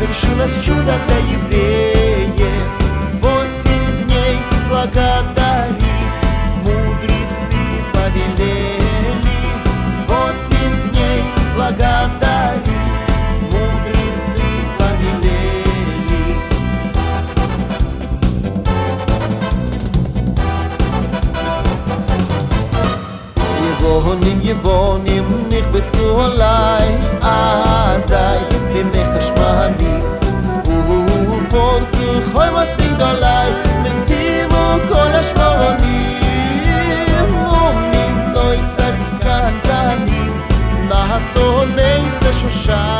свершилось чудо для евреев. 8 дней благодарить мудрецы повелели. 8 дней благодарить мудрецы повелели. יבונים נכבצו עליי אזי כמחשמלים ופורצו חוי מספיק גדולי מתימו כל השמרונים ומינוי סרקן גנים נעשו נס לשושן